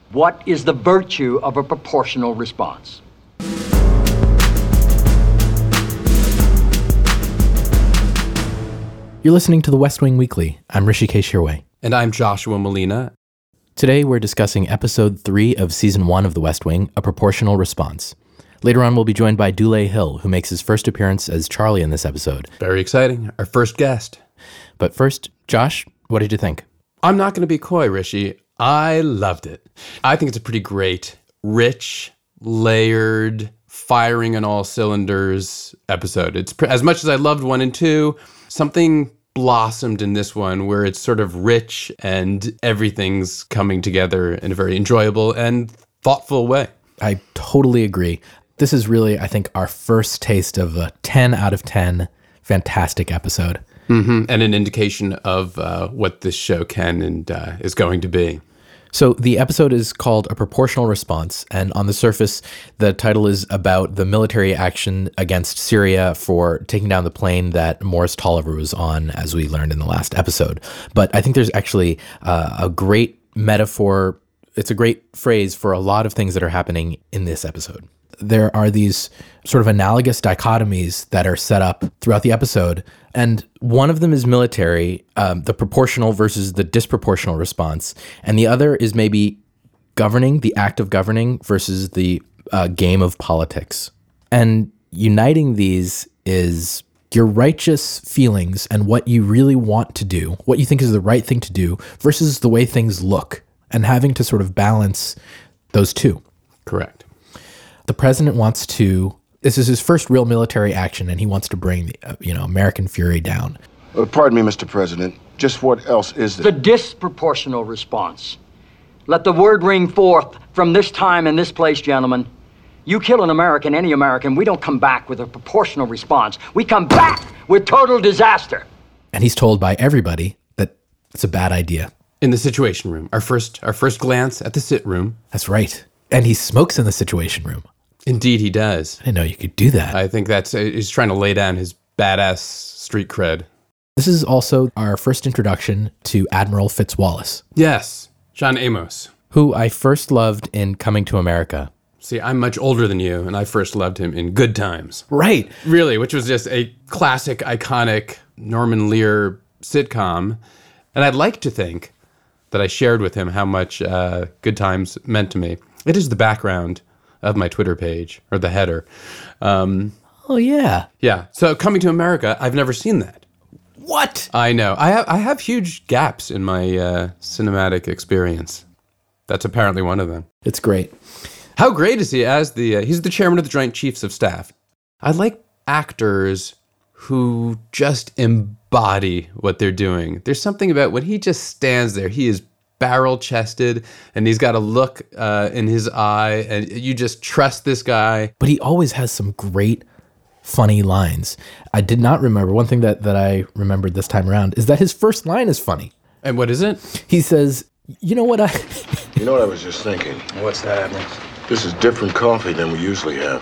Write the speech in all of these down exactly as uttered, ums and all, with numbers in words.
What is the virtue of a proportional response? You're listening to The West Wing Weekly. I'm Rishikesh Hirway. And I'm Joshua Molina. Today we're discussing episode three of season one of The West Wing, A Proportional Response. Later on, we'll be joined by Dule Hill, who makes his first appearance as Charlie in this episode. Very exciting. Our first guest. But first, Josh, what did you think? I'm not going to be coy, Rishi. I loved it. I think it's a pretty great, rich, layered, firing on all cylinders episode. It's pre- as much as I loved one and two, something blossomed in this one where it's sort of rich and everything's coming together in a very enjoyable and thoughtful way. I totally agree. This is really, I think, our first taste of a ten out of ten fantastic episode. Mm-hmm. And an indication of uh, what this show can and uh, is going to be. So the episode is called A Proportional Response, and on the surface, the title is about the military action against Syria for taking down the plane that Morris Tolliver was on, as we learned in the last episode. But I think there's actually uh, a great metaphor. It's a great phrase for a lot of things that are happening in this episode. There are these sort of analogous dichotomies that are set up throughout the episode, and one of them is military, um, the proportional versus the disproportional response, and the other is maybe governing, the act of governing versus the uh, game of politics. And uniting these is your righteous feelings and what you really want to do, what you think is the right thing to do, versus the way things look, and having to sort of balance those two. Correct. The president wants to, this is his first real military action, and he wants to bring the, uh, you know, American fury down. Uh, pardon me, Mister President. Just what else is there? The disproportional response. Let the word ring forth from this time and this place, gentlemen. You kill an American, any American, we don't come back with a proportional response. We come back with total disaster. And he's told by everybody that it's a bad idea. In the Situation Room, our first, our first glance at the sit room. That's right. And he smokes in the Situation Room. Indeed, he does. I didn't know you could do that. I think that's, he's trying to lay down his badass street cred. This is also our first introduction to Admiral Fitzwallace. Yes, John Amos. Who I first loved in Coming to America. See, I'm much older than you, and I first loved him in Good Times. Right. Really, which was just a classic, iconic Norman Lear sitcom. And I'd like to think that I shared with him how much uh, Good Times meant to me. It is the background of my Twitter page, or the header. Um, oh, yeah. Yeah. So Coming to America, I've never seen that. What? I know. I have I have huge gaps in my uh, cinematic experience. That's apparently one of them. It's great. How great is he as the, uh, he's the chairman of the Joint Chiefs of Staff. I like actors who just embody what they're doing. There's something about when he just stands there, he is barrel-chested, and he's got a look uh, in his eye, and you just trust this guy. But he always has some great, funny lines. I did not remember, one thing that, that I remembered this time around is that his first line is funny. And what is it? He says, you know what I... You know what I was just thinking? What's that? This is different coffee than we usually have.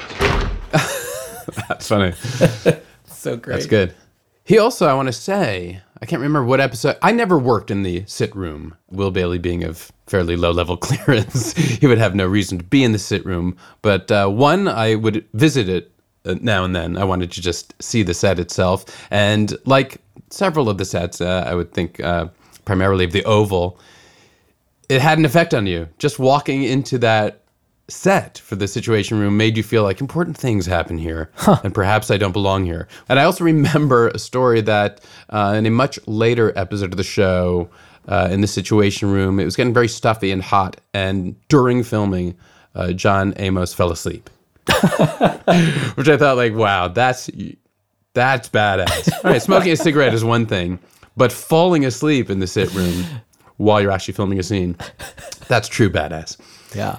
That's funny. So great. That's good. He also, I want to say, I can't remember what episode. I never worked in the sit room. Will Bailey being of fairly low-level clearance, he would have no reason to be in the sit room. But uh, one, I would visit it uh, now and then. I wanted to just see the set itself. And like several of the sets, uh, I would think uh, primarily of the Oval, it had an effect on you. Just walking into that set for the Situation Room made you feel like important things happen here, huh. and perhaps I don't belong here. And I also remember a story that uh, in a much later episode of the show, uh, in the Situation Room, it was getting very stuffy and hot, and during filming, uh, John Amos fell asleep. Which I thought, like, wow, that's that's badass. All right, smoking a cigarette is one thing, but falling asleep in the sit room while you're actually filming a scene, that's true badass. Yeah.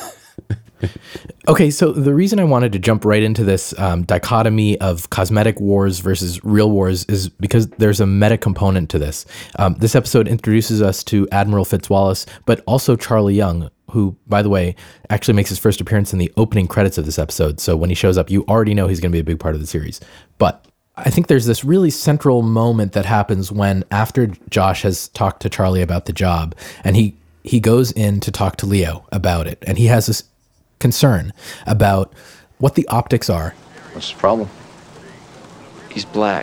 Okay, so the reason I wanted to jump right into this um, dichotomy of cosmetic wars versus real wars is because there's a meta component to this. Um, this episode introduces us to Admiral Fitzwallace, but also Charlie Young, who, by the way, actually makes his first appearance in the opening credits of this episode. So when he shows up, you already know he's going to be a big part of the series. But I think there's this really central moment that happens when, after Josh has talked to Charlie about the job, and he he goes in to talk to Leo about it, and he has this concern about what the optics are. What's the problem? He's black.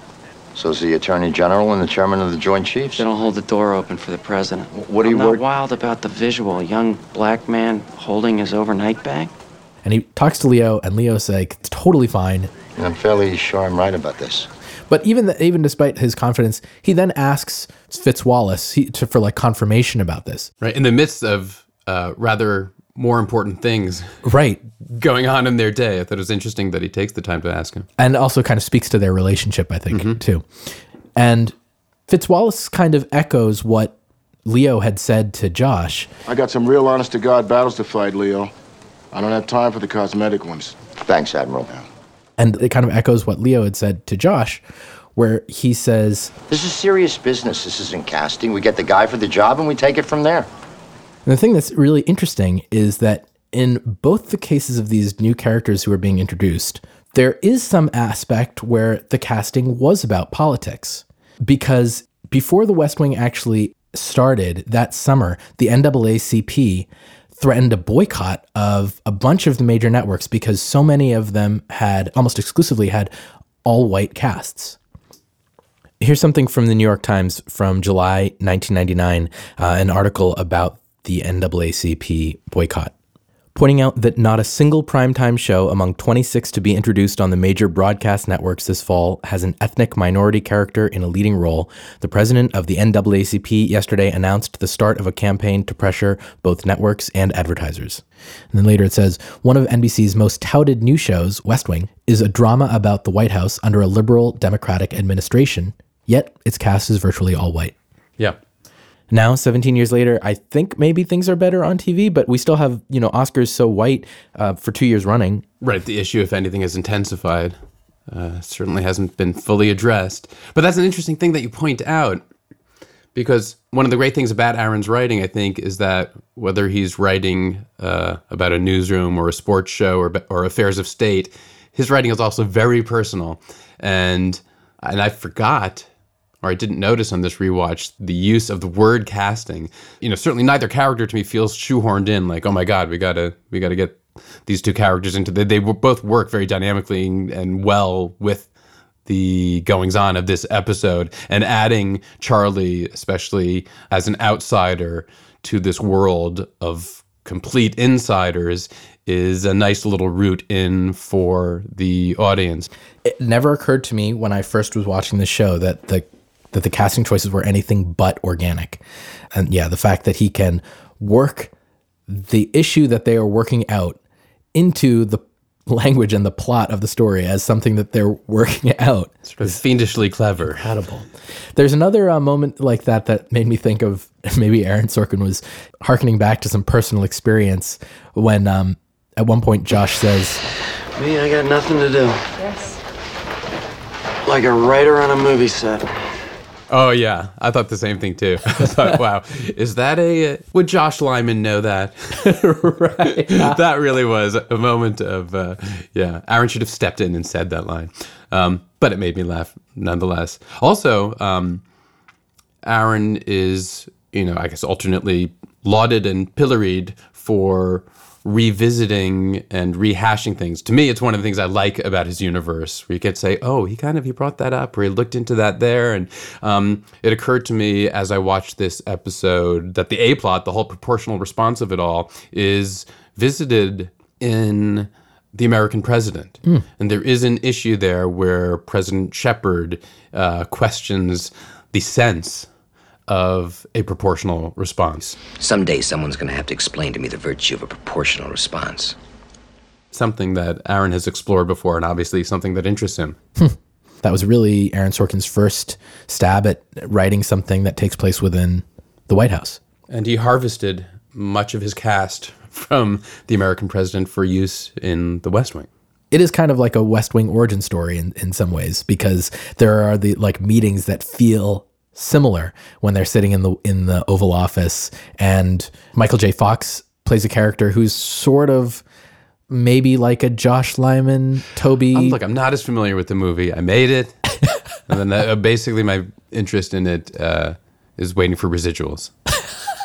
So is the Attorney General and the Chairman of the Joint Chiefs? They don't hold the door open for the president. What are you I'm not worried- wild about the visual. A young black man holding his overnight bag? And he talks to Leo, and Leo's like, it's totally fine. And I'm fairly sure I'm right about this. But even the, even despite his confidence, he then asks Fitzwallace he, to, for like confirmation about this. Right. In the midst of uh, rather more important things Right. going on in their day. I thought it was interesting that he takes the time to ask him. And also kind of speaks to their relationship, I think, mm-hmm. too. And Fitzwallace kind of echoes what Leo had said to Josh. I got some real honest-to-God battles to fight, Leo. I don't have time for the cosmetic ones. Thanks, Admiral. And it kind of echoes what Leo had said to Josh, where he says, This is serious business. This isn't casting. We get the guy for the job and we take it from there. And the thing that's really interesting is that in both the cases of these new characters who are being introduced, there is some aspect where the casting was about politics. Because before the West Wing actually started that summer, the N double A C P threatened a boycott of a bunch of the major networks because so many of them had, almost exclusively had, all-white casts. Here's something from the New York Times from July nineteen ninety-nine, uh, an article about the N double A C P boycott, pointing out that not a single primetime show among twenty-six to be introduced on the major broadcast networks this fall has an ethnic minority character in a leading role. The president of the N double A C P yesterday announced the start of a campaign to pressure both networks and advertisers. And then later it says, one of N B C's most touted new shows, West Wing, is a drama about the White House under a liberal Democratic administration, yet its cast is virtually all white. Yeah. Now, seventeen years later, I think maybe things are better on T V, but we still have, you know, Oscars so white uh, for two years running. Right. The issue, if anything, has intensified. Uh, certainly hasn't been fully addressed. But that's an interesting thing that you point out, because one of the great things about Aaron's writing, I think, is that whether he's writing uh, about a newsroom or a sports show or, or affairs of state, his writing is also very personal. And and I forgot... or I didn't notice on this rewatch, the use of the word casting. You know, certainly neither character to me feels shoehorned in, like, oh my God, we gotta we gotta get these two characters into the, they both work very dynamically and well with the goings-on of this episode, and adding Charlie, especially as an outsider to this world of complete insiders, is a nice little route in for the audience. It never occurred to me when I first was watching the show that the that the casting choices were anything but organic. And yeah, the fact that he can work the issue that they are working out into the language and the plot of the story as something that they're working out. Sort of fiendishly clever. Incredible. There's another uh, moment like that that made me think of maybe Aaron Sorkin was hearkening back to some personal experience when um, at one point Josh says, Me, I got nothing to do. Yes. Like a writer on a movie set. Oh, yeah. I thought the same thing, too. I thought, wow, is that a... Uh, would Josh Lyman know that? right. That really was a moment of, uh, yeah, Aaron should have stepped in and said that line. Um, but it made me laugh nonetheless. Also, um, Aaron is, you know, I guess alternately lauded and pilloried for revisiting and rehashing things. To me, it's one of the things I like about his universe, where you could say, oh, he kind of, he brought that up, or he looked into that there. And um, it occurred to me as I watched this episode that the A-plot, the whole proportional response of it all, is visited in The American President. Mm. And there is an issue there where President Shepard uh, questions the sense of a proportional response. Someday someone's going to have to explain to me the virtue of a proportional response. Something that Aaron has explored before, and obviously something that interests him. That was really Aaron Sorkin's first stab at writing something that takes place within the White House. And he harvested much of his cast from The American President for use in The West Wing. It is kind of like a West Wing origin story in, in some ways, because there are the like meetings that feel similar when they're sitting in the in the Oval Office, and Michael J. Fox plays a character who's sort of maybe like a Josh Lyman, Toby. I'm, look, I'm not as familiar with the movie. I made it, and then uh, basically my interest in it uh, is waiting for residuals.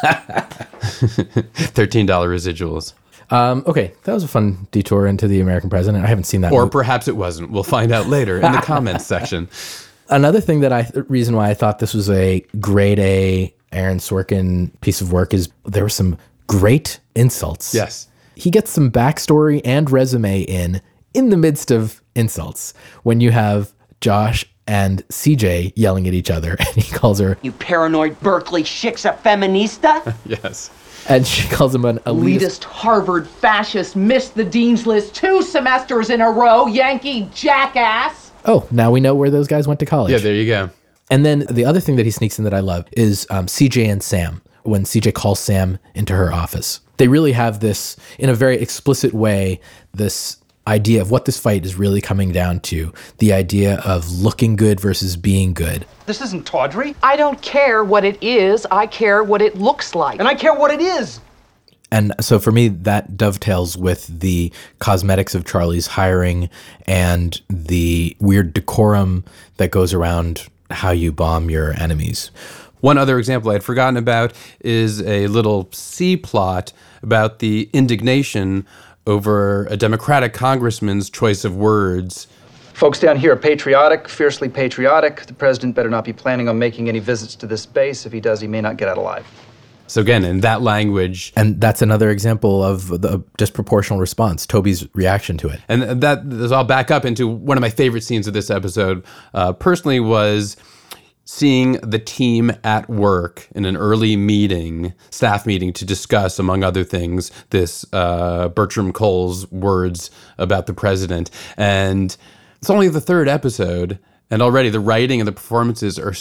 thirteen dollars residuals. Um, okay, that was a fun detour into The American President. I haven't seen that. Or movie. perhaps it wasn't. We'll find out later in the comments section. Another thing that I, reason why I thought this was a grade A Aaron Sorkin piece of work is there were some great insults. Yes. He gets some backstory and resume in, in the midst of insults. When you have Josh and C J yelling at each other, and he calls her, "You paranoid Berkeley shiksa feminista." Yes. And she calls him an elitist. Elitist Harvard fascist, missed the dean's list two semesters in a row, Yankee jackass. Oh, now we know where those guys went to college. Yeah, there you go. And then the other thing that he sneaks in that I love is um, C J and Sam. When C J calls Sam into her office, they really have this, in a very explicit way, this idea of what this fight is really coming down to, the idea of looking good versus being good. This isn't tawdry. I don't care what it is, I care what it looks like. And I care what it is. And so for me, that dovetails with the cosmetics of Charlie's hiring and the weird decorum that goes around how you bomb your enemies. One other example I'd forgotten about is a little C-plot about the indignation over a Democratic congressman's choice of words. Folks down here are patriotic, fiercely patriotic. The president better not be planning on making any visits to this base. If he does, he may not get out alive. So again, in that language. And that's another example of the disproportional response, Toby's reaction to it. And that, this, I'll back up into one of my favorite scenes of this episode, uh, personally, was seeing the team at work in an early meeting, staff meeting, to discuss, among other things, this uh, Bertram Cole's words about the president. And it's only the third episode, and already the writing and the performances are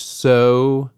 so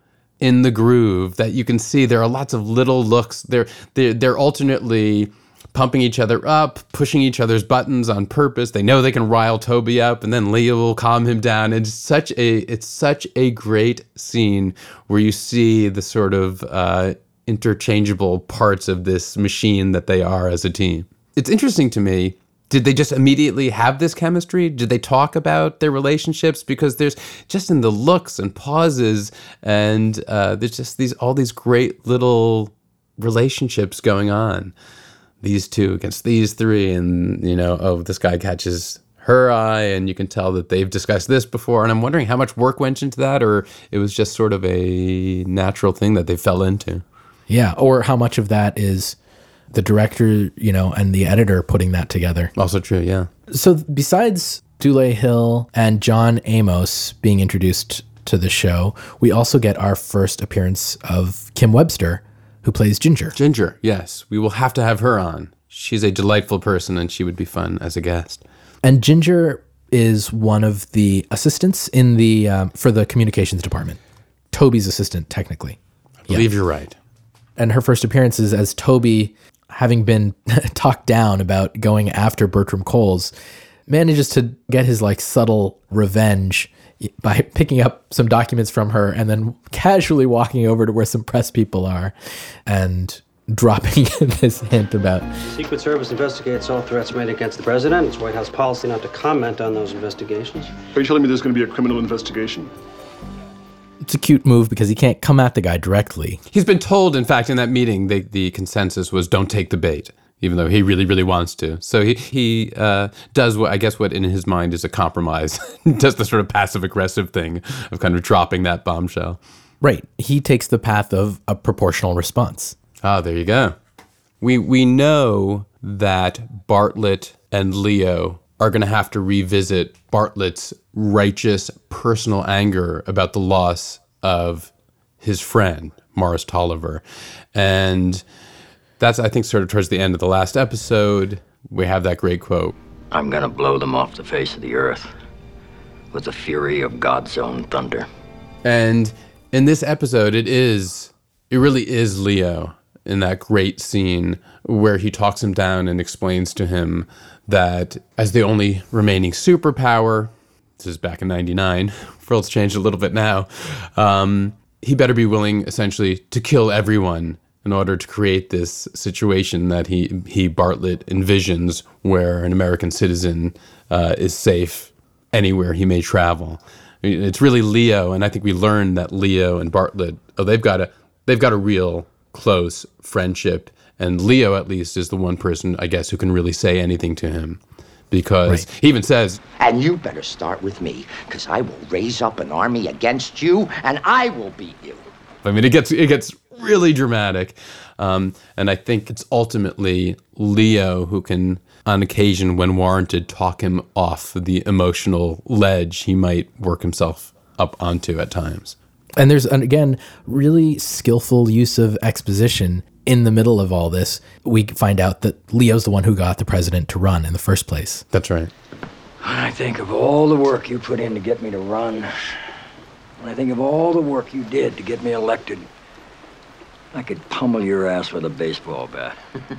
in the groove that you can see there are lots of little looks. They're, they're, they're alternately pumping each other up, pushing each other's buttons on purpose. They know they can rile Toby up, and then Leah will calm him down. It's such a it's such a great scene where you see the sort of uh, interchangeable parts of this machine that they are as a team. It's interesting to me. Did they just immediately have this chemistry? Did they talk about their relationships? Because there's just in the looks and pauses, and uh, there's just these all these great little relationships going on. These two against these three, and, you know, oh, this guy catches her eye, and you can tell that they've discussed this before. And I'm wondering how much work went into that, or it was just sort of a natural thing that they fell into. Yeah, or how much of that is the director, you know, and the editor putting that together. Also true, yeah. So besides Dule Hill and John Amos being introduced to the show, we also get our first appearance of Kim Webster, who plays Ginger. Ginger, yes. We will have to have her on. She's a delightful person, and she would be fun as a guest. And Ginger is one of the assistants in the um, for the communications department. Toby's assistant, technically. I believe yeah. you're right. And her first appearance is as Toby, having been talked down about going after Bertram Coles, manages to get his like subtle revenge by picking up some documents from her and then casually walking over to where some press people are and dropping this hint about... Secret Service investigates all threats made against the president. It's White House policy not to comment on those investigations. Are you telling me there's going to be a criminal investigation? It's a cute move because he can't come at the guy directly. He's been told, in fact, in that meeting, the, the consensus was don't take the bait, even though he really, really wants to. So he, he uh, does what I guess what in his mind is a compromise, does the sort of passive-aggressive thing of kind of dropping that bombshell. Right. He takes the path of a proportional response. Ah, there you go. We, we know that Bartlett and Leo are going to have to revisit Bartlett's righteous personal anger about the loss of his friend, Morris Tolliver. And that's, I think, sort of towards the end of the last episode, we have that great quote. I'm going to blow them off the face of the earth with the fury of God's own thunder. And in this episode, it is, it really is Leo in that great scene where he talks him down and explains to him that as the only remaining superpower, this is back in ninety-nine, world's changed a little bit now, um, he better be willing essentially to kill everyone in order to create this situation that he, he Bartlett envisions where an American citizen uh, is safe anywhere he may travel. I mean, it's really Leo, and I think we learned that Leo and Bartlett, oh, they've got a they've got a real close friendship. And Leo, at least, is the one person, I guess, who can really say anything to him. Because right. he even says, and you better start with me, because I will raise up an army against you, and I will beat you. I mean, it gets it gets really dramatic. Um, and I think it's ultimately Leo who can, on occasion, when warranted, talk him off the emotional ledge he might work himself up onto at times. And there's, again, really skillful use of exposition. In the middle of all this, we find out that Leo's the one who got the president to run in the first place. That's right. When I think of all the work you put in to get me to run, when I think of all the work you did to get me elected, I could pummel your ass with a baseball bat.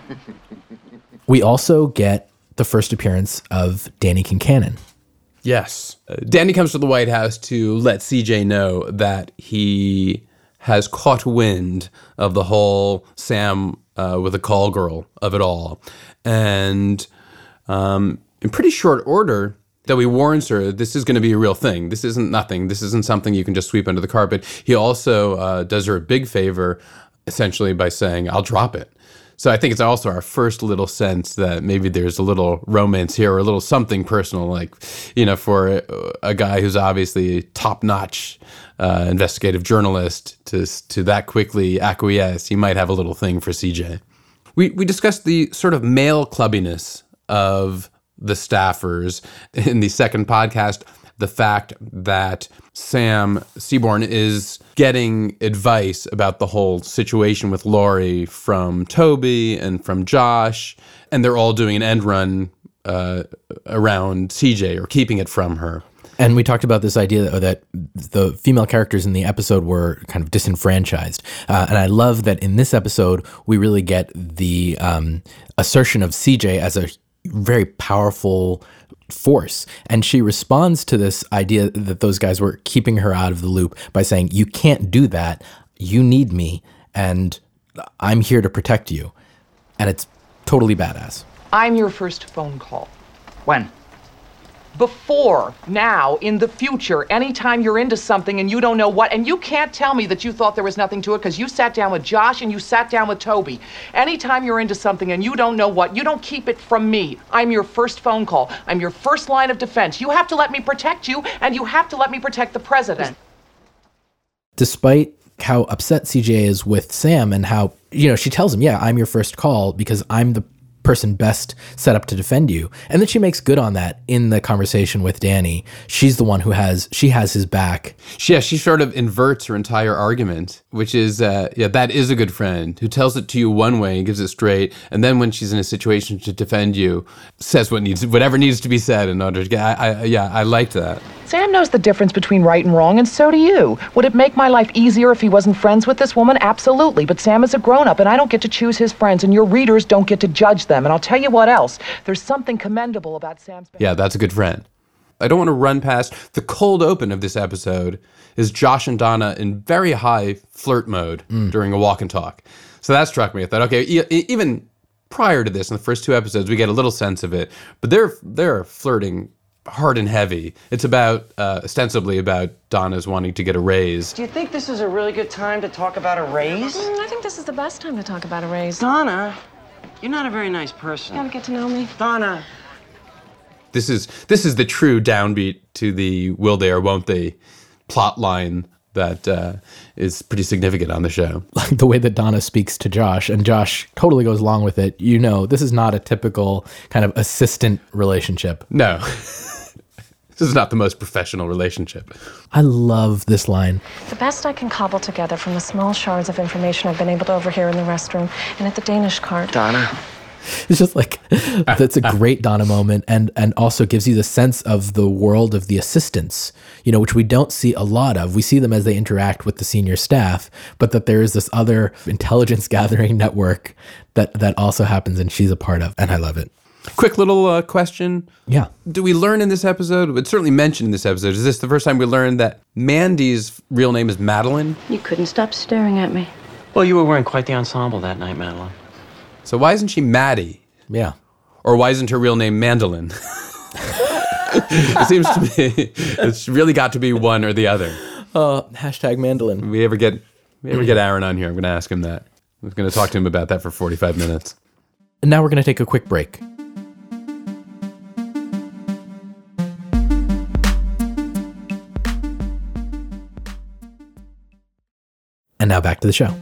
We also get the first appearance of Danny Kincannon. Yes. Uh, Danny comes to the White House to let C J know that he has caught wind of the whole Sam uh, with a call girl of it all. And um, in pretty short order, that he warns her, this is going to be a real thing. This isn't nothing. This isn't something you can just sweep under the carpet. He also uh, does her a big favor, essentially by saying, I'll drop it. So I think it's also our first little sense that maybe there's a little romance here or a little something personal, like, you know, for a, a guy who's obviously top-notch uh, investigative journalist to to that quickly acquiesce, he might have a little thing for C J. We we discussed the sort of male clubbiness of the staffers in the second podcast, the fact that Sam Seaborn is getting advice about the whole situation with Laurie from Toby and from Josh, and they're all doing an end run uh, around C J or keeping it from her. And we talked about this idea that the female characters in the episode were kind of disenfranchised. Uh, and I love that in this episode, we really get the um, assertion of C J as a very powerful force. And she responds to this idea that those guys were keeping her out of the loop by saying, you can't do that. You need me. And I'm here to protect you. And it's totally badass. I'm your first phone call. When? Before, now, in the future, anytime you're into something and you don't know what, and you can't tell me that you thought there was nothing to it because you sat down with Josh and you sat down with Toby. Anytime you're into something and you don't know what, you don't keep it from me. I'm your first phone call. I'm your first line of defense. You have to let me protect you, and you have to let me protect the president. Despite how upset C J is with Sam and how, you know, she tells him, yeah, I'm your first call because I'm the person best set up to defend you. And then she makes good on that in the conversation with Danny. She's the one who has, she has his back. Yeah, she sort of inverts her entire argument, which is, uh, yeah, that is a good friend who tells it to you one way and gives it straight. And then when she's in a situation to defend you, says what needs, whatever needs to be said in order to get, I, I, yeah, I liked that. Sam knows the difference between right and wrong, and so do you. Would it make my life easier if he wasn't friends with this woman? Absolutely. But Sam is a grown-up, and I don't get to choose his friends, and your readers don't get to judge them. And I'll tell you what else. There's something commendable about Sam's behavior. Yeah, that's a good friend. I don't want to run past the cold open of this episode is Josh and Donna in very high flirt mode mm. during a walk and talk. So that struck me. I thought, okay, e- even prior to this, in the first two episodes, we get a little sense of it. But they're they're flirting hard and heavy. It's about, uh, ostensibly about Donna's wanting to get a raise. Do you think this is a really good time to talk about a raise? Mm, I think this is the best time to talk about a raise. Donna, you're not a very nice person. You gotta get to know me. Donna. This is this is the true downbeat to the will they or won't they plot line that uh, is pretty significant on the show. Like the way that Donna speaks to Josh, and Josh totally goes along with it. You know, this is not a typical kind of assistant relationship. No. This is not the most professional relationship. I love this line. The best I can cobble together from the small shards of information I've been able to overhear in the restroom and at the Danish cart. Donna. It's just like, that's a great Donna moment, and and also gives you the sense of the world of the assistants, you know, which we don't see a lot of. We see them as they interact with the senior staff, but that there is this other intelligence gathering network that, that also happens and she's a part of, and I love it. Quick little uh, question. Yeah. Do we learn in this episode, it's certainly mentioned in this episode, is this the first time we learned that Mandy's real name is Madeline? You couldn't stop staring at me. Well, you were wearing quite the ensemble that night, Madeline. So why isn't she Maddie? Yeah. Or why isn't her real name Mandolin? It seems to me it's really got to be one or the other. Uh, hashtag Mandolin. We ever get we ever get Aaron on here, I'm going to ask him that. I was going to talk to him about that for forty-five minutes. And now we're going to take a quick break. And now back to the show.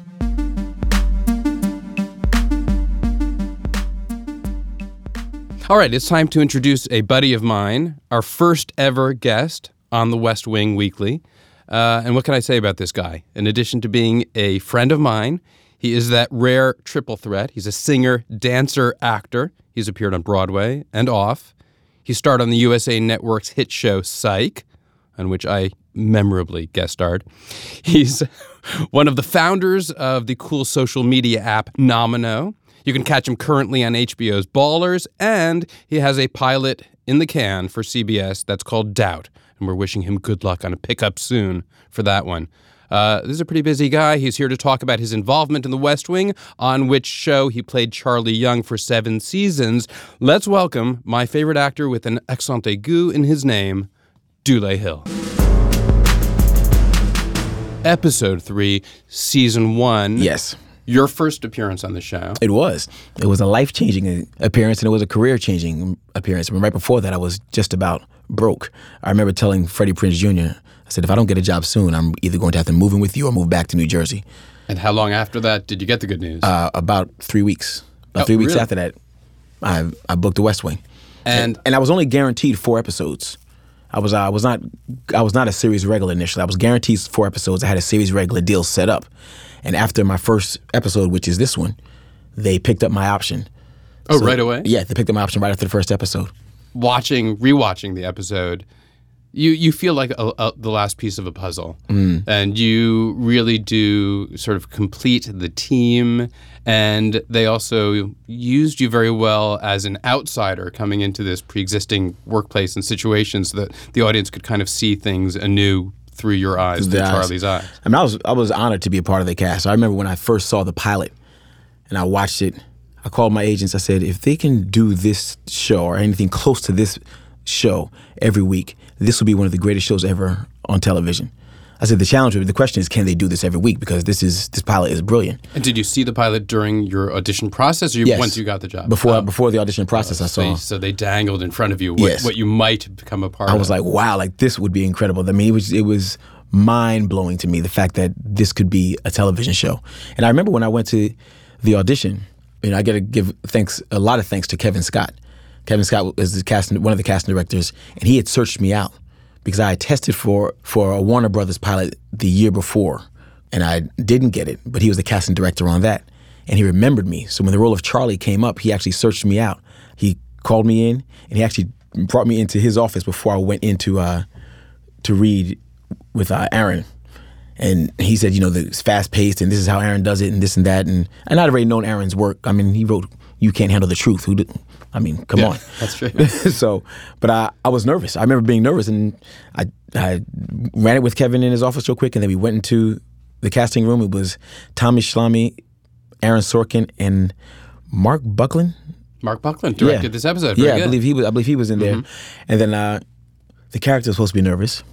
All right, it's time to introduce a buddy of mine, our first ever guest on the West Wing Weekly. Uh, and what can I say about this guy? In addition to being a friend of mine, he is that rare triple threat. He's a singer, dancer, actor. He's appeared on Broadway and off. He starred on the U S A Network's hit show Psych, on which I memorably guest starred. He's one of the founders of the cool social media app Nomino. You can catch him currently on H B O's Ballers, and he has a pilot in the can for C B S that's called Doubt, and we're wishing him good luck on a pickup soon for that one. Uh, this is a pretty busy guy. He's here to talk about his involvement in The West Wing, on which show he played Charlie Young for seven seasons. Let's welcome my favorite actor with an accent aigu in his name, Dule Hill. Episode three, Season one. Yes. Your first appearance on the show. It was. It was a life-changing appearance, and it was a career-changing appearance. I mean, right before that, I was just about broke. I remember telling Freddie Prinze Junior, I said, if I don't get a job soon, I'm either going to have to move in with you or move back to New Jersey. And how long after that did you get the good news? Uh, about three weeks. About oh, three weeks really? after that, I I booked The West Wing. And, and and I was only guaranteed four episodes. I was I was not I was not a series regular initially. I was guaranteed four episodes. I had a series regular deal set up. And after my first episode, which is this one, they picked up my option. Oh, So, right away? Yeah, they picked up my option right after the first episode. Watching, rewatching the episode, you you feel like a, a, the last piece of a puzzle. Mm. And you really do sort of complete the team. And they also used you very well as an outsider coming into this pre-existing workplace and situation so that the audience could kind of see things anew through your eyes, through Charlie's eyes. I mean, I was I was honored to be a part of the cast. I remember when I first saw the pilot and I watched it, I called my agents. I said, if they can do this show or anything close to this show every week, this will be one of the greatest shows ever on television. I said, the challenge, the question is, can they do this every week? Because this is this pilot is brilliant. And did you see the pilot during your audition process, or you, Yes. once you got the job? Before Oh. before the audition process, I So, saw. you- so they dangled in front of you what, Yes. what you might become a part I of. was like, wow, like this would be incredible. I mean, it was it was mind blowing to me, the fact that this could be a television show. And I remember when I went to the audition, you know, I got to give thanks a lot of thanks to Kevin Scott. Kevin Scott is the casting, one of the casting directors, and he had searched me out because I had tested for for a Warner Brothers pilot the year before, and I didn't get it. But he was the casting director on that, and he remembered me. So when the role of Charlie came up, he actually searched me out. He called me in, and he actually brought me into his office before I went into uh, to read with uh, Aaron. And he said, you know, the, it's fast-paced, and this is how Aaron does it, and this and that. And, and I'd already known Aaron's work. I mean, he wrote You Can't Handle the Truth. Who did, I mean, come Yeah, on. that's true. So, but I, I was nervous. I remember being nervous, and I, I ran it with Kevin in his office real quick, and then we went into the casting room. It was Tommy Schlamme, Aaron Sorkin, and Mark Buckland. Mark Buckland directed Yeah. this episode. Very yeah, good. I believe he was. I believe he was in there. Mhm. And then uh, the character was supposed to be nervous,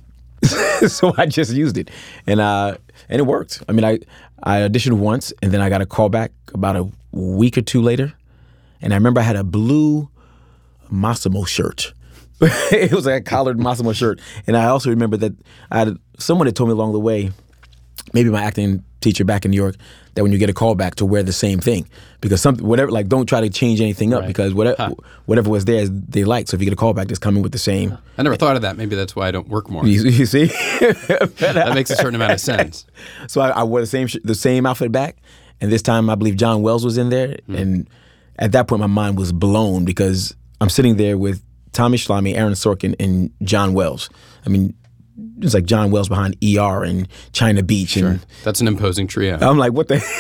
so I just used it, and uh, and it worked. I mean, I I auditioned once, and then I got a call back about a week or two later, and I remember I had a blue Massimo shirt. It was like a collared Massimo shirt, and I also remember that I had someone had told me along the way, maybe my acting teacher back in New York, that when you get a call back to wear the same thing, because something whatever like don't try to change anything up, Right. because whatever Huh. whatever was there they like. So if you get a call back, just come in with the same. I never thought of that. Maybe that's why I don't work more. You, you see, That makes a certain amount of sense. So I, I wore the same sh- the same outfit back, and this time I believe John Wells was in there, Mm. and at that point my mind was blown because I'm sitting there with Tommy Schlamme, Aaron Sorkin, and John Wells. I mean, it's like John Wells behind E R and China Beach, Sure. and That's an imposing trio. I'm like, what the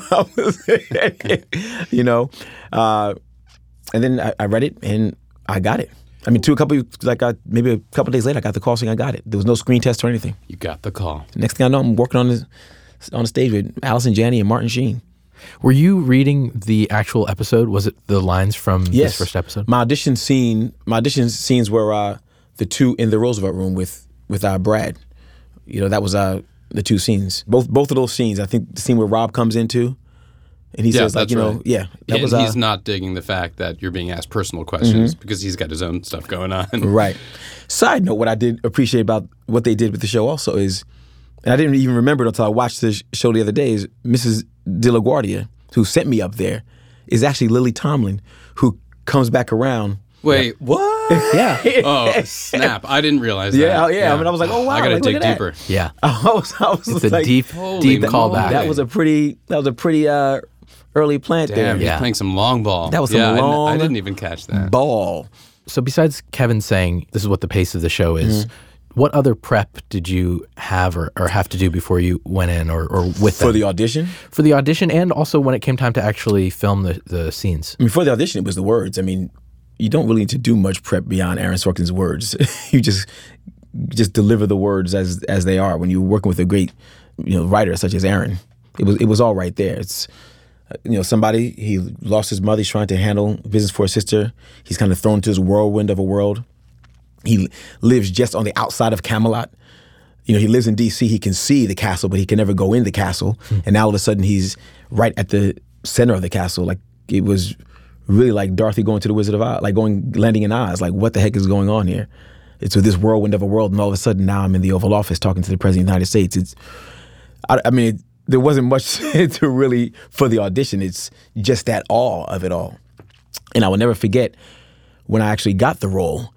hell? You know? Uh, and then I, I read it and I got it. I mean, two a couple like I, maybe a couple days later, I got the call saying I got it. There was no screen test or anything. You got the call. Next thing I know, I'm working on the on the stage with Allison Janney and Martin Sheen. Were you reading the actual episode? Was it the lines from Yes. this first episode? My audition scene, my audition scenes were uh, the two in the Roosevelt room with with uh, Brad. You know, that was uh, the two scenes. Both both of those scenes. I think the scene where Rob comes into And he yeah, says, like, you know, right. yeah. That and was, he's uh, not digging the fact that you're being asked personal questions Mhm. because he's got his own stuff going on. Right. Side note, what I did appreciate about what they did with the show also is, and I didn't even remember it until I watched the sh- show the other day, is Missus De La Guardia, who sent me up there, is actually Lily Tomlin, who comes back around. Wait, what? Yeah. Oh, snap. I didn't realize Yeah, that. oh, yeah. I mean, I was like, oh, wow. I got to like, look dig at that. deeper. Yeah. I was, I was It's a like, deep, Holy deep moly. callback. That was a pretty, that was a pretty uh, early plant Damn, there. he's Yeah. playing some long ball. That was some yeah, I- long I, didn't even catch that. ball. So besides Kevin saying this is what the pace of the show is, Mm-hmm. what other prep did you have or, or have to do before you went in or, or with For them? the audition? For the audition and also when it came time to actually film the, the scenes? I mean, for the audition, it was the words. I mean, you don't really need to do much prep beyond Aaron Sorkin's words. You just just deliver the words as as they are. When you're working with a great, you know, writer such as Aaron, it was it was all right there. It's uh, you know, somebody, he lost his mother, he's trying to handle business for his sister. He's kind of thrown into this whirlwind of a world. He lives just on the outside of Camelot. You know, he lives in D C. He can see the castle, but he can never go in the castle. And now all of a sudden, he's right at the center of the castle. Like, it was really like Dorothy going to the Wizard of Oz, like going landing in Oz. Like, what the heck is going on here? It's with this whirlwind of a world, and all of a sudden, now I'm in the Oval Office talking to the President of the United States. It's, I, I mean, it, there wasn't much to really for the audition. It's just that awe of it all. And I will never forget when I actually got the role.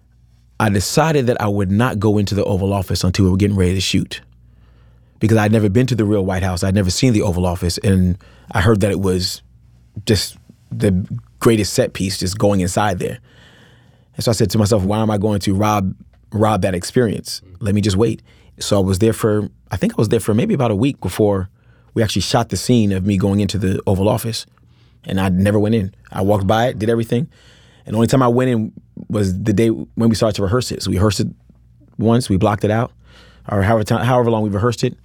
I decided that I would not go into the Oval Office until we were getting ready to shoot, because I'd never been to the real White House. I'd never seen the Oval Office, and I heard that it was just the greatest set piece, just going inside there. And so I said to myself, why am I going to rob rob that experience? Let me just wait. So I was there for, I think I was there for maybe about a week before we actually shot the scene of me going into the Oval Office, and I never went in. I walked by it, did everything. And the only time I went in was the day when we started to rehearse it. So we rehearsed it once, we blocked it out, or however time, however long we rehearsed it,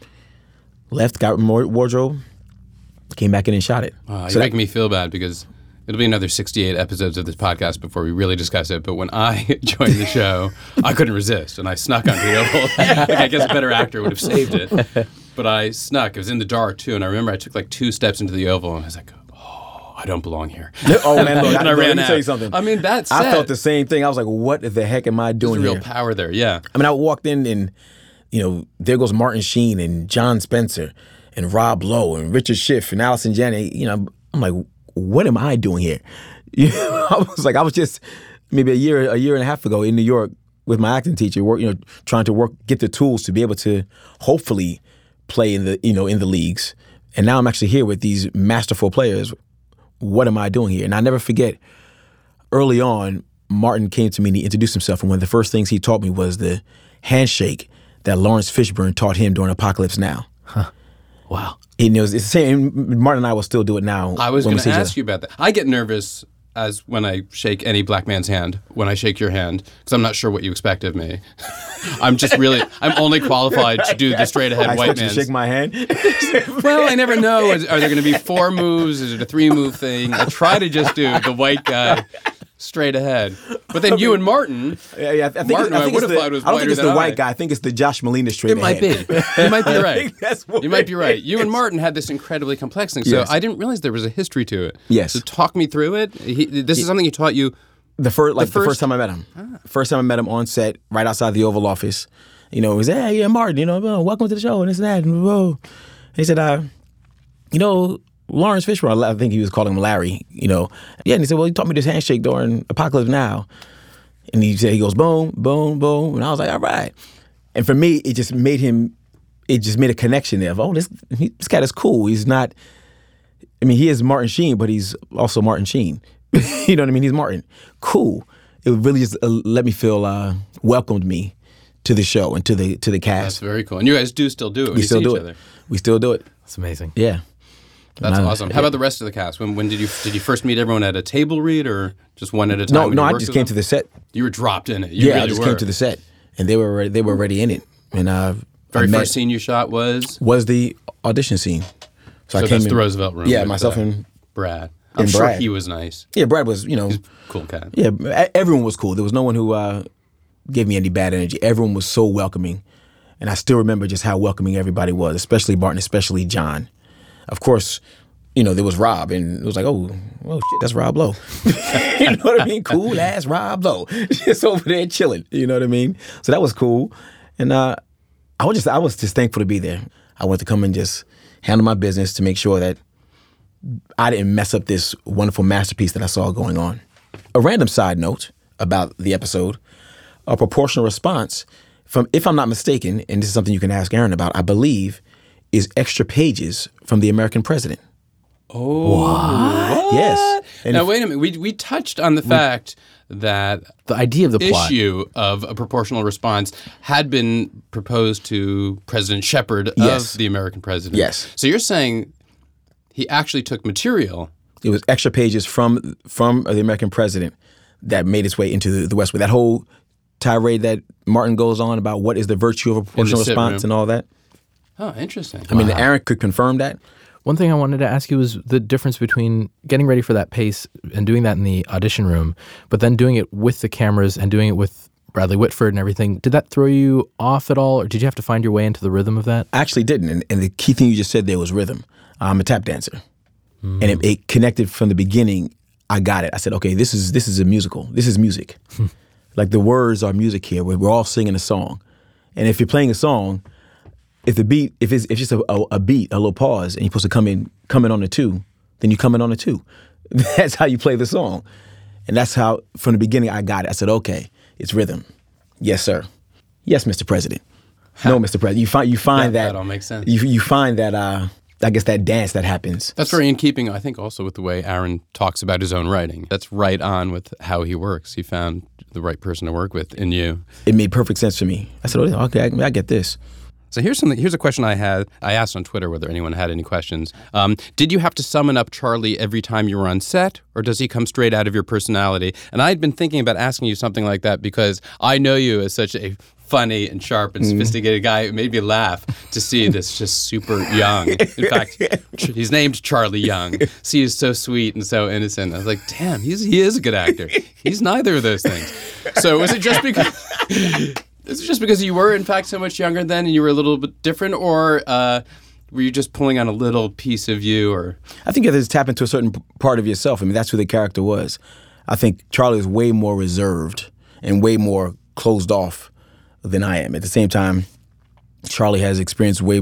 left, got more wardrobe, came back in and shot it. Uh, So you're that- making me feel bad because it'll be another sixty-eight episodes of this podcast before we really discuss it. But when I joined the show, I couldn't resist, and I snuck onto the Oval. Like, I guess a better actor would have saved it. But I snuck. It was in the dark, too. And I remember I took like two steps into the Oval, and I was like, I don't belong here. Oh, man, look, and I, I, ran let me out. tell you something. I mean, that's I felt the same thing. I was like, what the heck am I doing There's real here? power there, yeah. I mean, I walked in and, you know, there goes Martin Sheen and John Spencer and Rob Lowe and Richard Schiff and Allison Janney. You know, I'm like, what am I doing here? You know, I was like, I was just maybe a year, a year and a half ago in New York with my acting teacher, work, you know, trying to work, get the tools to be able to hopefully play in the, you know, in the leagues. And now I'm actually here with these masterful players. What am I doing here? And I never forget, early on, Martin came to me and he introduced himself. And one of the first things he taught me was the handshake that Lawrence Fishburne taught him during Apocalypse Now. Huh. Wow. And it was, it's the same. Martin and I will still do it now. I was when going we see to each ask other. you about that. I get nervous as when I shake any black man's hand, when I shake your hand, because I'm not sure what you expect of me. I'm just really, I'm only qualified to do the straight ahead I white expect you man's. to shake my hand. Well, I never know. Is, are there going to be four moves? Is it a three move thing? I try to just do the white guy straight ahead. But then you and Martin, Yeah, yeah, I think, Martin, I I think would it's have the, thought it was I don't whiter think it's than the white I. guy. I think it's the Josh Molina straight It might be. ahead. You might be I right. think that's what You might be it right. You and is. Martin had this incredibly complex thing, so Yes. I didn't realize there was a history to it. Yes. So talk me through it. He, this is something he taught you. The first, like the first, first- time I met him. First time I met him on set, right outside the Oval Office. You know, he was, hey, yeah, Martin, you know, oh, welcome to the show and this and that. And, whoa. And he said, uh, you know, Lawrence Fishburne, I think he was calling him Larry, you know. Yeah, and he said, well, he taught me this handshake during Apocalypse Now. And he said, he goes, boom, boom, boom. And I was like, all right. And for me, it just made him, it just made a connection there of, oh, this, he, this guy is cool. He's not, I mean, he is Martin Sheen, but he's also Martin Sheen. You know what I mean? He's Martin. Cool. It really just uh, let me feel, uh, welcomed me to the show and to the to the That's cast. very cool. And you guys do still do it when We you still see do each it. other. We still do it. That's amazing. Yeah. That's And I- awesome. How about the rest of the cast? When when did you did you first meet everyone at a table read or just one at a time? No, when no, you I worked just with came them? to the set. You were dropped in it. You yeah, really I just were. came to the set, and they were already, they were already in it. And uh, Very I met, first scene you shot was was the audition scene. so, I came that's in, the Roosevelt Room. Yeah, with, myself uh, and Brad. I'm and sure Brad. he was nice. Yeah, Brad was, you know, Cool cat. yeah, e- everyone was cool. There was no one who uh, gave me any bad energy. Everyone was so welcoming, and I still remember just how welcoming everybody was, especially Barton, especially John. Of course, you know, there was Rob, and it was like, oh, oh shit, that's Rob Lowe. You know what I mean? Cool ass Rob Lowe, just over there chilling. You know what I mean? So that was cool, and uh, I was just I was just thankful to be there. I wanted to come and just handle my business to make sure that I didn't mess up this wonderful masterpiece that I saw going on. A random side note about the episode: a proportional response from, if I'm not mistaken, and this is something you can ask Aaron about, I believe, is extra pages from The American President. Oh, what? Yes. And now, if, wait a minute. We we touched on the we, fact that the idea of the plot. issue of a proportional response had been proposed to President Shepard yes. of The American President. Yes. So you're saying he actually took material. It was extra pages from from The American President that made its way into the, the West Wing. That whole tirade that Martin goes on about what is the virtue of a proportional response and all that. Oh, interesting. I wow. mean, Aaron could confirm that. One thing I wanted to ask you was the difference between getting ready for that pace and doing that in the audition room, but then doing it with the cameras and doing it with Bradley Whitford and everything. Did that throw you off at all, or did you have to find your way into the rhythm of that? I actually didn't, and, and the key thing you just said there was rhythm. I'm a tap dancer, mm. and it, it connected from the beginning. I got it. I said, okay, this is this is a musical. This is music. Like the words are music here. We're, we're all singing a song, and if you're playing a song, if the beat, if it's if it's just a, a, a beat, a little pause, and you're supposed to come in, come in on the two, then you come in on the two. That's how you play the song, and that's how from the beginning I got it. I said, okay, it's rhythm. Yes, sir. Yes, Mister President. No, Mister President. You find you find that, that that all makes sense. You you find that uh, I guess that dance that happens. That's very in keeping, I think, also with the way Aaron talks about his own writing. That's right on with how he works. He found the right person to work with in you. It made perfect sense for me. I said, oh, okay, I, I get this. So here's something. Here's a question I had. I asked on Twitter whether anyone had any questions. Um, did you have to summon up Charlie every time you were on set, or does he come straight out of your personality? And I had been thinking about asking you something like that because I know you as such a funny and sharp and sophisticated mm. guy. It made me laugh to see this just super young. In fact, he's named Charlie Young. So he's so sweet and so innocent. I was like, damn, he's he is a good actor. He's neither of those things. So was it just because? Is it just because you were, in fact, so much younger then and you were a little bit different, or uh, were you just pulling on a little piece of you? Or I think you have to tap into a certain part of yourself. I mean, that's who the character was. I think Charlie is way more reserved and way more closed off than I am. At the same time, Charlie has experienced way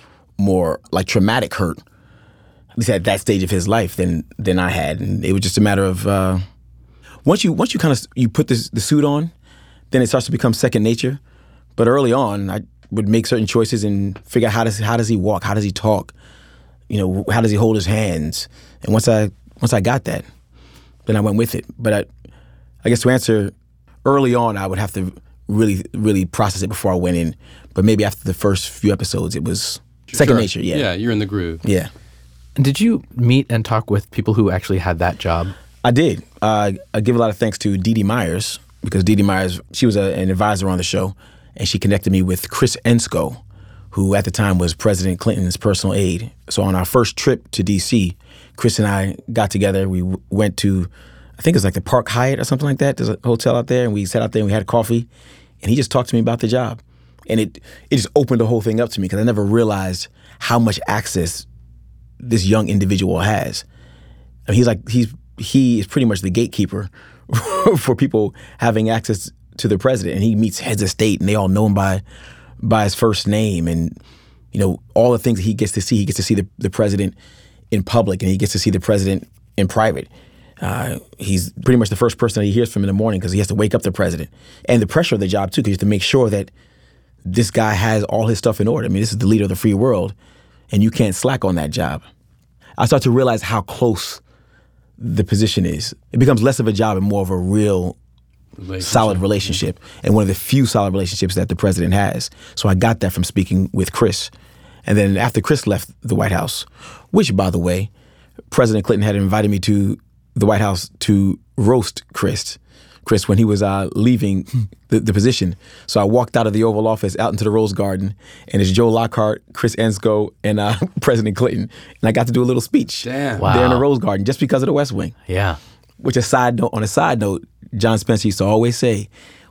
more like traumatic hurt, at least at that stage of his life, than than I had. And it was just a matter of uh, once you once you kind of you put this, the suit on, then it starts to become second nature. But early on, I would make certain choices and figure out how does how does he walk, how does he talk, you know, how does he hold his hands. And once I once I got that, then I went with it. But I, I guess to answer, early on, I would have to really really process it before I went in. But maybe after the first few episodes, it was second sure. nature. Yeah, yeah, you're in the groove. Yeah. And did you meet and talk with people who actually had that job? I did. Uh, I give a lot of thanks to Dee Dee Myers. Because Dee Dee Myers, she was a, an advisor on the show, and she connected me with Chris Ensko, who at the time was President Clinton's personal aide. So on our first trip to D C, Chris and I got together. We w- went to, I think it was like the Park Hyatt or something like that. There's a hotel out there, and we sat out there and we had coffee, and he just talked to me about the job. And it, it just opened the whole thing up to me because I never realized how much access this young individual has. I mean, he's like, he's he is pretty much the gatekeeper for people having access to the president, and he meets heads of state, and they all know him by by his first name, and you know all the things that he gets to see. He gets to see the, the president in public, and he gets to see the president in private. Uh, he's pretty much the first person that he hears from in the morning because he has to wake up the president, and the pressure of the job too, because you have to make sure that this guy has all his stuff in order. I mean, this is the leader of the free world, and you can't slack on that job. I start to realize how close the position is. It becomes less of a job and more of a real relationship. solid relationship, and one of the few solid relationships that the president has. So I got that from speaking with Chris. And then after Chris left the White House, which, by the way, President Clinton had invited me to the White House to roast Chris, Chris when he was uh, leaving the, the position. So I walked out of the Oval Office out into the Rose Garden, and it's Joe Lockhart, Chris Ensko, and uh, President Clinton. And I got to do a little speech Damn. Wow. there in the Rose Garden just because of the West Wing. Yeah. Which, a side note, on a side note, John Spencer used to always say,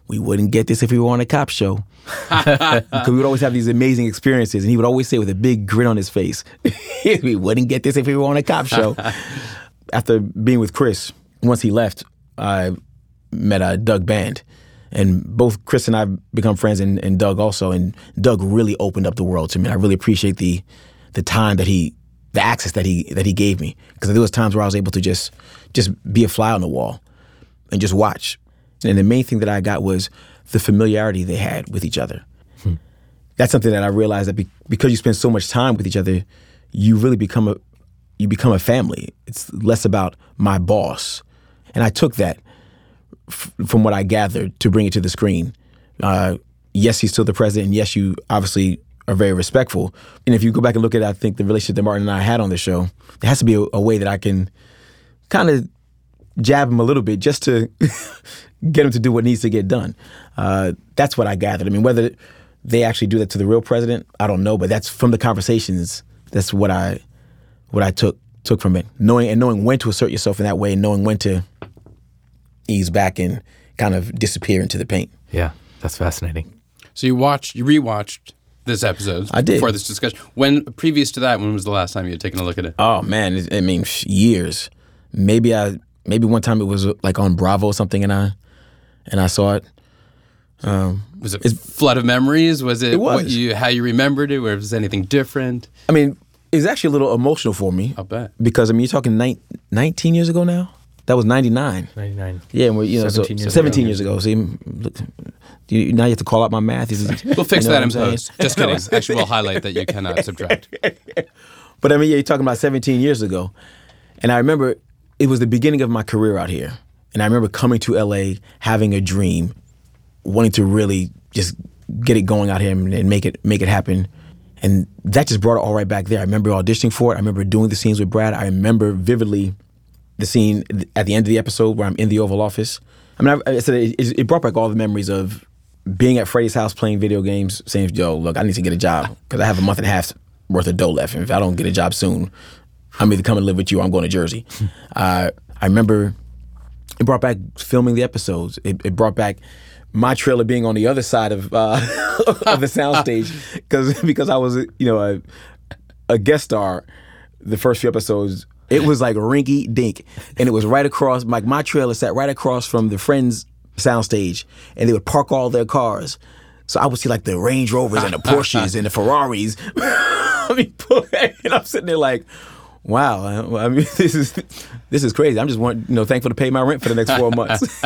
we wouldn't get this if we were on a cop show. Because we would always have these amazing experiences, and he would always say with a big grin on his face, we wouldn't get this if we were on a cop show. After being with Chris, once he left, I met uh, Doug Band. And both Chris and I have become friends, and, and Doug also. And Doug really opened up the world to me. I really appreciate the the time that he, the access that he that he gave me. Because there was times where I was able to just just be a fly on the wall and just watch. And the main thing that I got was the familiarity they had with each other. Hmm. That's something that I realized that be, because you spend so much time with each other, you really become a you become a family. It's less about my boss. And I took that f- from what I gathered to bring it to the screen. Uh, yes, he's still the president. And yes, you obviously are very respectful. And if you go back and look at, I think, the relationship that Martin and I had on the show, there has to be a, a way that I can kind of jab him a little bit just to get him to do what needs to get done. Uh, that's what I gathered. I mean, whether they actually do that to the real president, I don't know. But that's from the conversations. That's what I what I took took from it. Knowing and knowing when to assert yourself in that way, and knowing when to ease back and kind of disappear into the paint. Yeah, that's fascinating. So you watched, you rewatched this episode. I did. Before this discussion. When previous to that, when was the last time you had taken a look at it? Oh man, it, I mean years. Maybe I maybe one time it was like on Bravo or something, and I and I saw it. Um, was it flood of memories? Was it, it was. What you, how you remembered it? Or was anything different? I mean, it was actually a little emotional for me. I'll bet. Because I mean, you're talking ni- nineteen years ago now. That was ninety-nine. ninety-nine. Yeah, and we're, you know, seventeen so years seventeen ago. years ago. See, look, you, now you have to call out my math. This is, we'll fix you know that in saying? post. Just kidding. Actually, we'll highlight that you cannot subtract. But I mean, yeah, you're talking about seventeen years ago. And I remember it was the beginning of my career out here. And I remember coming to L A, having a dream, wanting to really just get it going out here and, and make it make it happen. And that just brought it all right back there. I remember auditioning for it. I remember doing the scenes with Brad. I remember vividly the scene at the end of the episode where I'm in the Oval Office. I mean, I, I said it, it brought back all the memories of being at Freddie's house playing video games, saying, yo, look, I need to get a job because I have a month and a half worth of dough left. And if I don't get a job soon, I'm either coming to live with you or I'm going to Jersey. uh, I remember it brought back filming the episodes. It, it brought back my trailer being on the other side of uh, of the soundstage because because I was, you know, a, a guest star the first few episodes. It was like rinky dink, and it was right across. Like my trailer sat right across from the Friends soundstage, and they would park all their cars. So I would see like the Range Rovers and the Porsches and the Ferraris. I mean, and I'm sitting there like, wow. I mean, this is this is crazy. I'm just want, you know thankful to pay my rent for the next four months.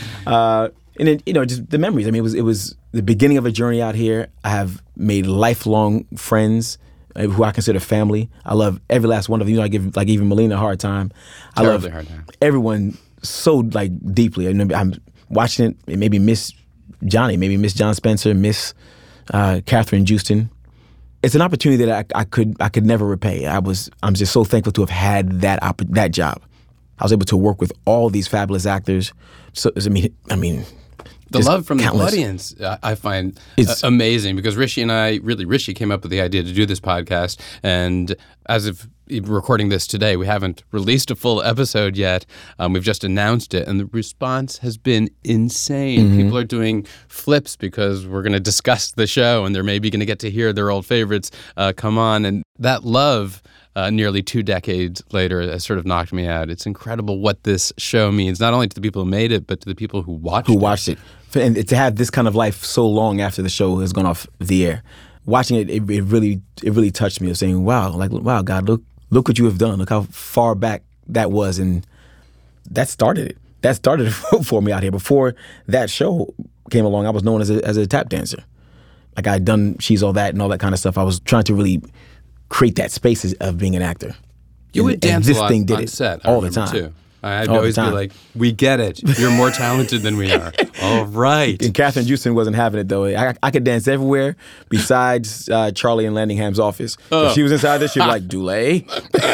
uh, and then, you know, just the memories. I mean, it was it was the beginning of a journey out here. I have made lifelong friends who I consider family. I love every last one of them. You know, I give like even Melina a hard time. I Terribly love hard time. Everyone so like deeply. I mean, I'm watching it. It maybe miss Johnny, maybe miss John Spencer, miss uh, Catherine Houston. It's an opportunity that I, I could I could never repay. I was I'm just so thankful to have had that op- that job. I was able to work with all these fabulous actors. So I mean, I mean. The love from countless. the audience, uh, I find uh, amazing because Rishi and I, really Rishi came up with the idea to do this podcast. And as of recording this today, we haven't released a full episode yet. Um, we've just announced it. And the response has been insane. Mm-hmm. People are doing flips because we're going to discuss the show and they're maybe going to get to hear their old favorites uh, come on. And that love, Uh, nearly two decades later, has sort of knocked me out. It's incredible what this show means, not only to the people who made it, but to the people who watched who it. Who watched it. And to have this kind of life so long after the show has gone off the air. Watching it, it, it really it really touched me. Of saying, wow, like, wow, God, look look what you have done. Look how far back that was. And that started it. That started it for me out here. Before that show came along, I was known as a, as a tap dancer. Like, I had done She's All That and all that kind of stuff. I was trying to really create that space of being an actor. You and, would dance this a lot thing did on it set I all the remember, time. Too. I'd all always be like, we get it. You're more talented than we are. All right. And Catherine Houston wasn't having it, though. I, I could dance everywhere besides uh, Charlie and Landingham's office. Oh. If she was inside there, she'd be like, Dulé.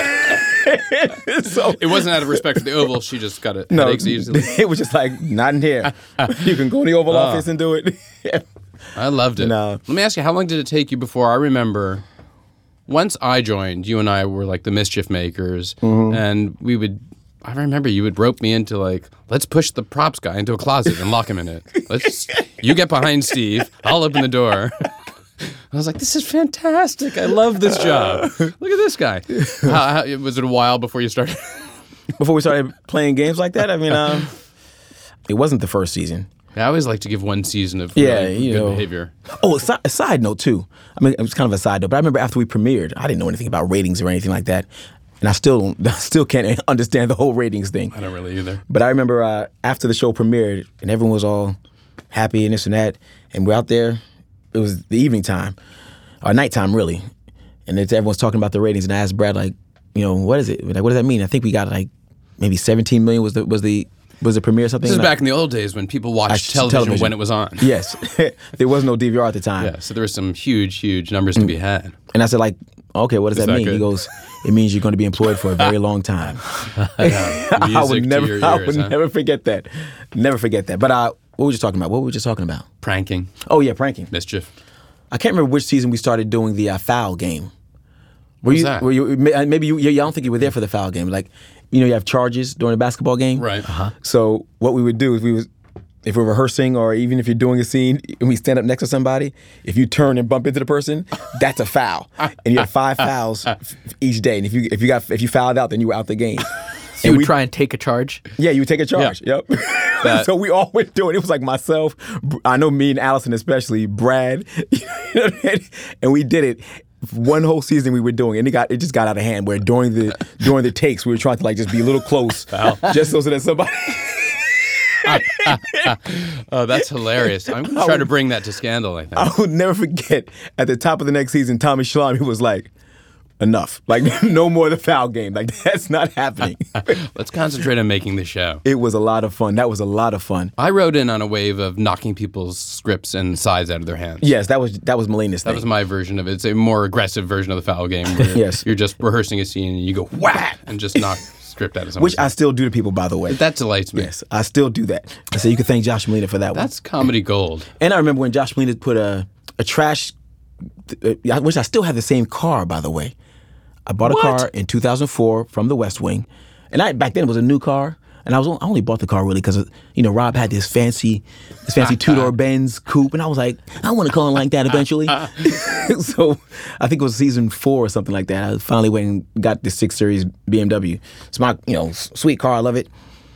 So it wasn't out of respect for the Oval. She just got it. No, headaches easily. It was just like, not in here. You can go in the Oval Oh. Office and do it. I loved it. No. Let me ask you, how long did it take you before I remember... Once I joined, you and I were like the mischief makers, Mm-hmm. and we would I remember you would rope me into like, let's push the props guy into a closet and lock him in it. Let's, you get behind Steve, I'll open the door. I was like, this is fantastic. I love this job. Look at this guy. How, how, was it a while before you started? Before we started playing games like that? I mean, um, it wasn't the first season. I always like to give one season of yeah, really you good know. behavior. Oh, a, si- a side note, too. I mean, it was kind of a side note, but I remember after we premiered, I didn't know anything about ratings or anything like that. And I still don't, I still can't understand the whole ratings thing. I don't really either. But I remember uh, after the show premiered, and everyone was all happy and this and that, and we're out there. It was the evening time, or nighttime, really. And it's, everyone's talking about the ratings, and I asked Brad, like, you know, what is it? Like, what does that mean? I think we got like maybe seventeen million was the was the was the premiere or something. This is like, back in the old days when people watched television, television when it was on. Yes, there was no D V R at the time. Yeah, so there were some huge, huge numbers to be had. And I said, like, okay, what does Is that that mean? good? He goes, it means you're going to be employed for a very long time. Yeah, I would music to never, your I ears, would huh? never forget that. Never forget that. But uh, what were we just talking about? What were we just talking about? Pranking. Oh yeah, pranking. Mischief. I can't remember which season we started doing the uh, foul game. Were What was you? that? Were you? may- Maybe you. I don't think you were there for the foul game. Like, you know, you have charges during a basketball game. Right. Uh-huh. So what we would do is we was, if we're rehearsing or even if you're doing a scene and we stand up next to somebody, if you turn and bump into the person, that's a foul, and you have five fouls f- each day. And if you if you got if you fouled out, then you were out the game. So you would try and take a charge? Yeah, you would take a charge. Yep. That- So we all went through it. It was like myself, Br- I know me and Allison especially, Brad, you know what I mean? And we did it. One whole season we were doing, and it got it just got out of hand. Where during the during the takes, we were trying to like just be a little close, just so that somebody. Oh, that's hilarious. I'm going to try to bring that to Scandal, I think. I would never forget. At the top of the next season, Tommy Shalami was like, "Enough! Like no more of the foul game. Like that's not happening." Let's concentrate on making the show. It was a lot of fun. That was a lot of fun. I rode in on a wave of knocking people's scripts and sides out of their hands. Yes, that was that was Melina's That thing. was my version of it. It's a more aggressive version of the foul game. Where Yes. You're just rehearsing a scene and you go whack and just knock script out of someone. Which I still do to people, by the way. That delights me. Yes, I still do that. So you can thank Josh Molina for that one. That's comedy gold. And I remember when Josh Molina put a a trash, uh, which I still have the same car, by the way. I bought a What? car in two thousand four from the West Wing, and I back then it was a new car, and I was on- I only bought the car really because you know Rob had this fancy this fancy two door Benz coupe, and I was like, I want a car like that eventually. So I think it was season four or something like that. I finally went and got this six series B M W. It's my you know s- sweet car, I love it.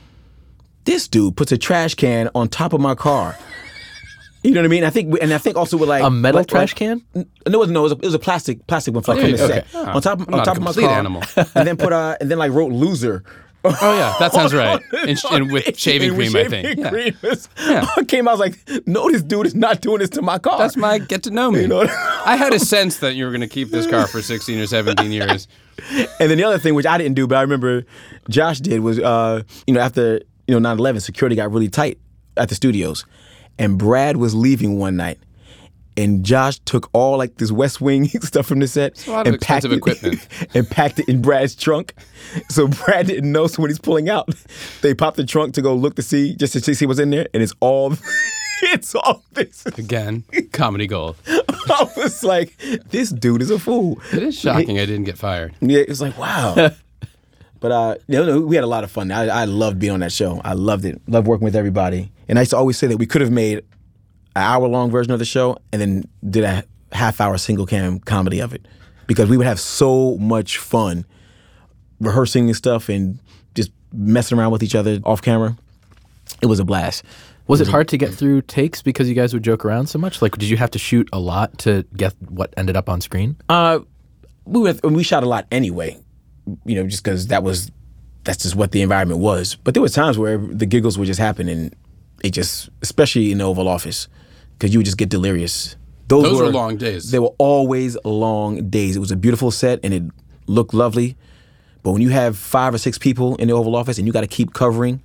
This dude puts a trash can on top of my car. You know what I mean? I think, and I think also with like A metal like- trash like- can? n- No, it was, no, it was a, it was a plastic plastic one from Oh, from the yeah, set okay. on top I'm on not top a of my complete car, animal. and then put uh and then like wrote loser. Oh, yeah. That sounds right. And, and with shaving And with cream, I shaving think. Yeah. cream. It's- Yeah. I came out, I was like, no, this dude is not doing this to my car. That's my get to know me. You know? I had a sense that you were going to keep this car for sixteen or seventeen years. And then the other thing, which I didn't do, but I remember Josh did, was uh, you know after you know nine eleven, security got really tight at the studios, and Brad was leaving one night. And Josh took all like this West Wing stuff from the set a lot of and packed expensive it, equipment. and packed it in Brad's trunk. So Brad didn't know. So when he's pulling out, they popped the trunk to go look to see, just to see what's in there, and it's all, it's all this. Again, comedy gold. I was like, this dude is a fool. It is shocking I didn't get fired. Yeah, it's like wow. But uh, you know, we had a lot of fun. I, I loved being on that show. I loved it. Loved working with everybody. And I used to always say that we could have made an hour-long version of the show and then did a half-hour single-cam comedy of it, because we would have so much fun rehearsing and stuff and just messing around with each other off camera. It was a blast. Was it hard to get through takes because you guys would joke around so much? Like, did you have to shoot a lot to get what ended up on screen? Uh, we would, we shot a lot anyway, you know, just because that was that's just what the environment was. But there were times where the giggles would just happen, and it just, especially in the Oval Office, because you would just get delirious. Those, Those were long days. They were always long days. It was a beautiful set, and it looked lovely. But when you have five or six people in the Oval Office and you got to keep covering,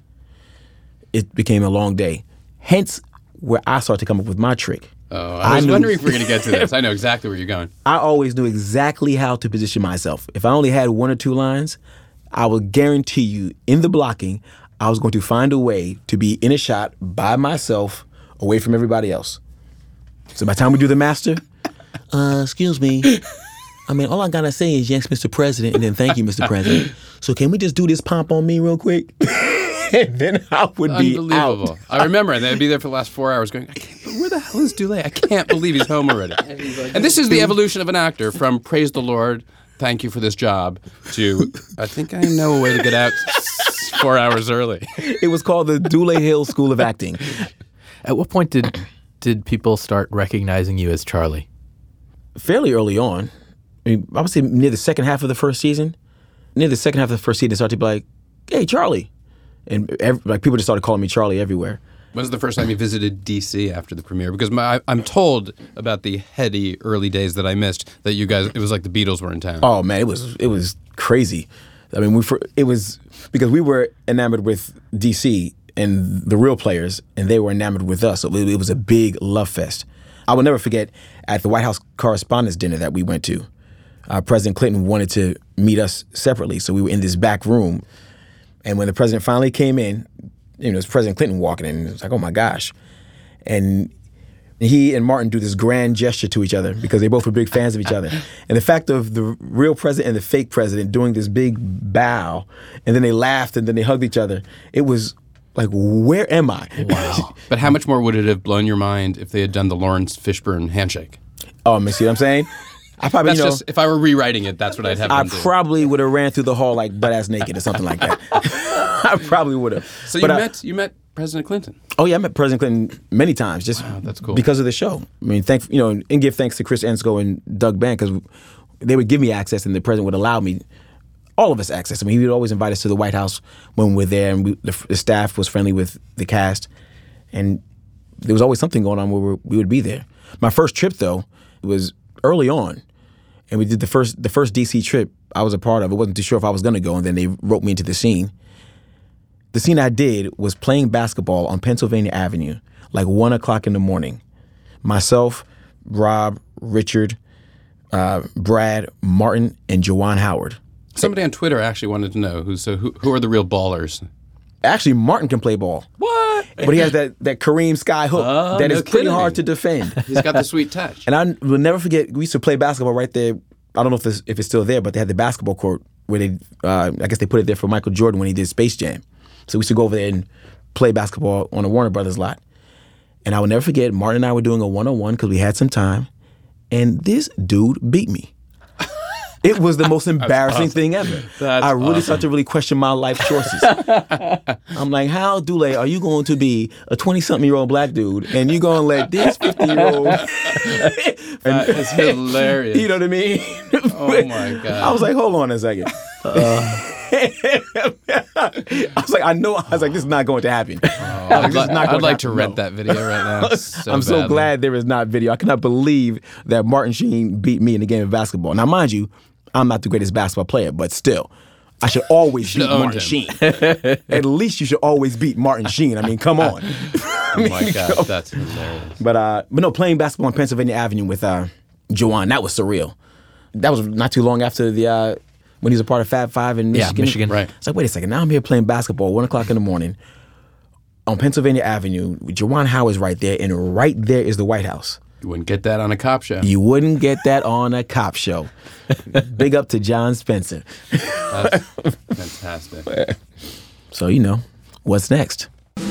it became a long day. Hence, where I started to come up with my trick. Oh, I was I knew- wondering if we were going to get to this. I know exactly where you're going. I always knew exactly how to position myself. If I only had one or two lines, I will guarantee you, in the blocking, I was going to find a way to be in a shot by myself, away from everybody else. So by the time we do the master, uh, excuse me, I mean, all I gotta say is yes, Mister President, and then thank you, Mister President. so can we just do this pomp on me real quick? And then I would be Unbelievable. out. I remember, and they'd be there for the last four hours going, I can't, where the hell is Dule? I can't believe he's home already. And this is the evolution of an actor from praise the Lord, thank you for this job, to I think I know a way to get out four hours early. It was called the Dule Hill School of Acting. At what point did did people start recognizing you as Charlie? Fairly early on. I mean, I would say near the second half of the first season. Near the second half of the first season, they started to be like, hey, Charlie. And every, like people just started calling me Charlie everywhere. When was the first time you visited D C after the premiere? Because my, I'm told about the heady early days that I missed that you guys, it was like the Beatles were in town. Oh, man, it was it was crazy. I mean, we it was because we were enamored with D C and the real players, and they were enamored with us. So it, it was a big love fest. I will never forget at the White House Correspondents' Dinner that we went to, uh, President Clinton wanted to meet us separately. So we were in this back room. And when the president finally came in, you know, it was President Clinton walking in, and it was like, oh my gosh. And he and Martin do this grand gesture to each other because they both were big fans of each other. And the fact of the real president and the fake president doing this big bow, and then they laughed and then they hugged each other, it was like, where am I? Wow. But how much more would it have blown your mind if they had done the Lawrence Fishburne handshake? Oh, man, see what I'm saying? I probably, that's you know, just, if I were rewriting it, that's what I'd have I them do. probably would have ran through the hall like butt ass naked or something like that. I probably would have. So you but met I, you met President Clinton? Oh yeah, I met President Clinton many times, just wow, that's cool. because of the show. I mean, thank you know, and give thanks to Chris Ensko and Doug Bank because they would give me access, and the president would allow me, all of us access. I mean, he would always invite us to the White House when we're there, and we, the, the staff was friendly with the cast, and there was always something going on where we, we would be there. My first trip though was early on. And we did the first the first D C trip I was a part of. I wasn't too sure if I was going to go, and then they wrote me into the scene. The scene I did was playing basketball on Pennsylvania Avenue, like one o'clock in the morning. Myself, Rob, Richard, uh, Brad, Martin, and Juwan Howard. Somebody on Twitter actually wanted to know who's so who, who are the real ballers. Actually, Martin can play ball. What? But he has that, that Kareem sky hook oh, that no is pretty kidding. hard to defend. He's got the sweet touch. And I will never forget, we used to play basketball right there. I don't know if it's, if it's still there, but they had the basketball court where they, uh, I guess they put it there for Michael Jordan when he did Space Jam. So we used to go over there and play basketball on the Warner Brothers lot. And I will never forget, Martin and I were doing a one-on-one because we had some time. And this dude beat me. It was the most embarrassing awesome. thing ever. That's I really awesome. started to really question my life choices. I'm like, how, Dule, are you going to be a twenty-something-year-old black dude and you going to let this fifty-year-old... That is hilarious. You know what I mean? Oh, my God. I was like, hold on a second. Uh, I was like, I know. I was like, this is not going to happen. Oh, I'd, li- I'd like to rent no. that video right now. So I'm so badly. glad there is not video. I cannot believe that Martin Sheen beat me in the game of basketball. Now, mind you, I'm not the greatest basketball player, but still, I should always beat Martin him. Sheen. At least you should always beat Martin Sheen. I mean, come on. Oh my God, that's hilarious. But uh, but no, playing basketball on Pennsylvania Avenue with uh, Juwan, that was surreal. That was not too long after the uh, when he was a part of Fab Five in Michigan. Yeah, Michigan. Right. It's like, wait a second, now I'm here playing basketball, one o'clock in the morning on Pennsylvania Avenue. Juwan Howard's right there, and right there is the White House. You wouldn't get that on a cop show. You wouldn't get that on a cop show. Big up to John Spencer. That's fantastic. So, you know, what's next?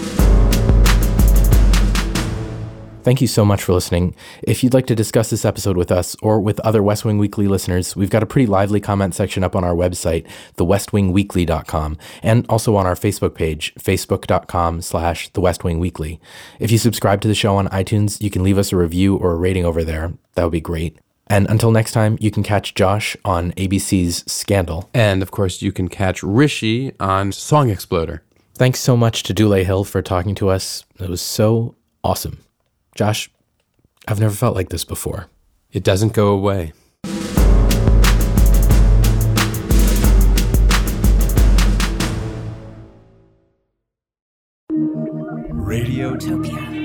Thank you so much for listening. If you'd like to discuss this episode with us or with other West Wing Weekly listeners, we've got a pretty lively comment section up on our website, the west wing weekly dot com, and also on our Facebook page, facebook.com slash the West Wing Weekly. If you subscribe to the show on iTunes, you can leave us a review or a rating over there. That would be great. And until next time, you can catch Josh on A B C's Scandal. And of course, you can catch Rishi on Song Exploder. Thanks so much to Dule Hill for talking to us. It was so awesome. Josh, I've never felt like this before. It doesn't go away. Radiotopia.